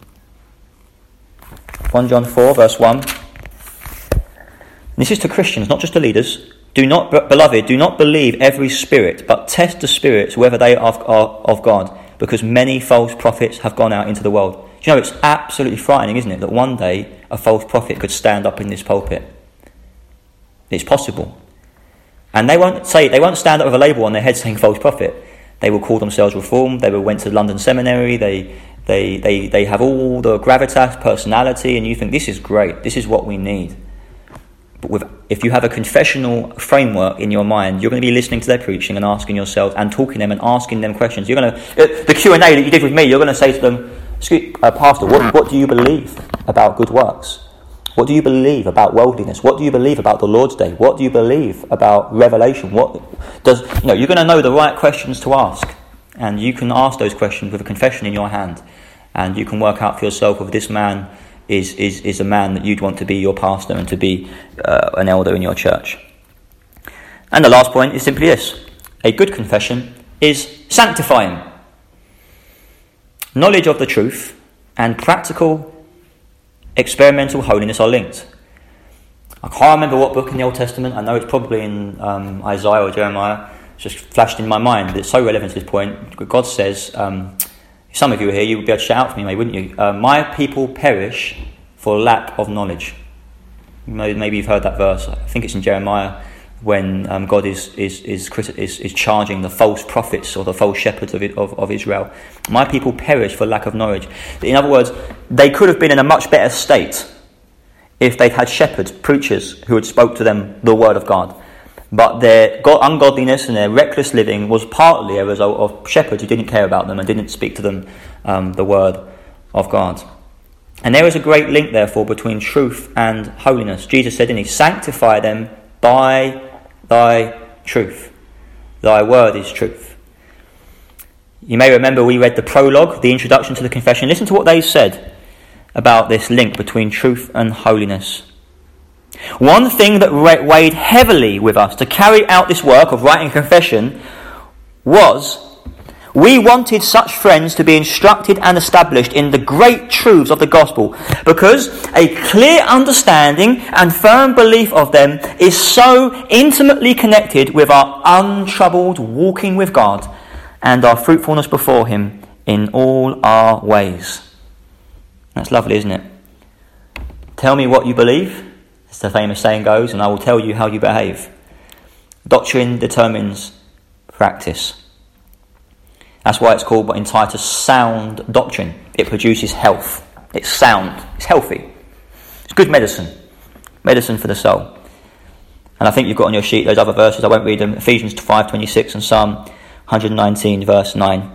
First John four, verse one. This is to Christians, not just to leaders. Do not, beloved, do not believe every spirit, but test the spirits whether they are of, of God, because many false prophets have gone out into the world. Do you know, it's absolutely frightening, isn't it, that one day a false prophet could stand up in this pulpit. It's possible. And they won't say they won't stand up with a label on their head saying false prophet. They will call themselves Reformed. They will went to London Seminary. They they they they have all the gravitas, personality, and you think this is great. This is what we need. But with, if you have a confessional framework in your mind, you're going to be listening to their preaching and asking yourself and talking to them and asking them questions. You're going to the Q and A that you did with me. You're going to say to them, "Excuse, uh, Pastor, what what do you believe about good works? What do you believe about worldliness? What do you believe about the Lord's Day? What do you believe about Revelation? What does you know? You're going to know the right questions to ask, and you can ask those questions with a confession in your hand, and you can work out for yourself whether this man is is is a man that you'd want to be your pastor and to be uh, an elder in your church. And the last point is simply this: a good confession is sanctifying. Knowledge of the truth and practical experimental holiness are linked. I can't remember what book in the Old Testament. I know it's probably in um, Isaiah or Jeremiah. It's just flashed in my mind. It's so relevant to this point. God says, um, some of you are here, you would be able to shout out for me, maybe, wouldn't you? Uh, My people perish for lack of knowledge. Maybe you've heard that verse. I think it's in Jeremiah when um, God is is, is is is charging the false prophets or the false shepherds of, it, of of Israel. My people perish for lack of knowledge. In other words, they could have been in a much better state if they'd had shepherds, preachers, who had spoke to them the word of God. But their ungodliness and their reckless living was partly a result of shepherds who didn't care about them and didn't speak to them um, the word of God. And there is a great link, therefore, between truth and holiness. Jesus said, didn't he, sanctify them by thy truth. Thy word is truth. You may remember we read the prologue, the introduction to the confession. Listen to what they said about this link between truth and holiness. One thing that weighed heavily with us to carry out this work of writing confession was we wanted such friends to be instructed and established in the great truths of the gospel, because a clear understanding and firm belief of them is so intimately connected with our untroubled walking with God and our fruitfulness before him in all our ways. That's lovely, isn't it? Tell me what you believe, as the famous saying goes, and I will tell you how you behave. Doctrine determines practice. That's why it's called, in Titus, sound doctrine. It produces health. It's sound. It's healthy. It's good medicine. Medicine for the soul. And I think you've got on your sheet those other verses. I won't read them. Ephesians five twenty-six and Psalm one nineteen, verse nine.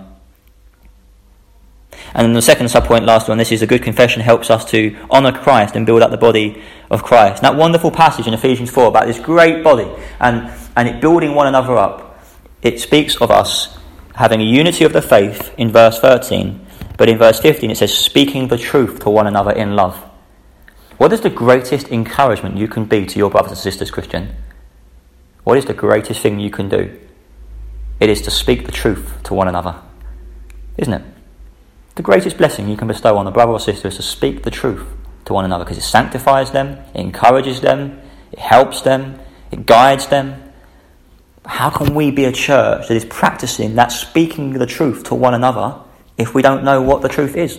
And then the second subpoint, last one, this is a good confession helps us to honour Christ and build up the body of Christ. And that wonderful passage in Ephesians four about this great body and, and it building one another up. It speaks of us having a unity of the faith in verse thirteen, but in verse fifteen it says speaking the truth to one another in love. What is the greatest encouragement you can be to your brothers and sisters, Christian? What is the greatest thing you can do? It is to speak the truth to one another, isn't it? The greatest blessing you can bestow on a brother or sister is to speak the truth to one another, because it sanctifies them, it encourages them, it helps them, it guides them. How can we be a church that is practicing that speaking the truth to one another if we don't know what the truth is?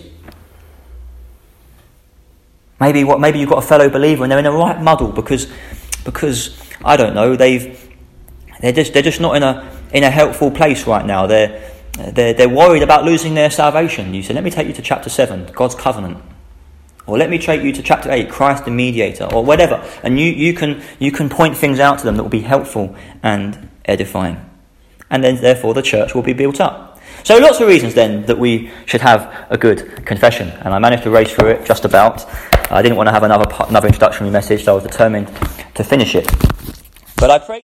Maybe what maybe you've got a fellow believer and they're in a right muddle because because I don't know, they've they're just they're just not in a in a helpful place right now. They're they're they're worried about losing their salvation. You say, let me take you to chapter seven, God's covenant. Or let me take you to chapter eight, Christ the mediator, or whatever. And you, you can you can point things out to them that will be helpful and edifying. And then therefore the church will be built up. So lots of reasons then that we should have a good confession. And I managed to race through it just about. I didn't want to have another another introductory message, so I was determined to finish it. But I pray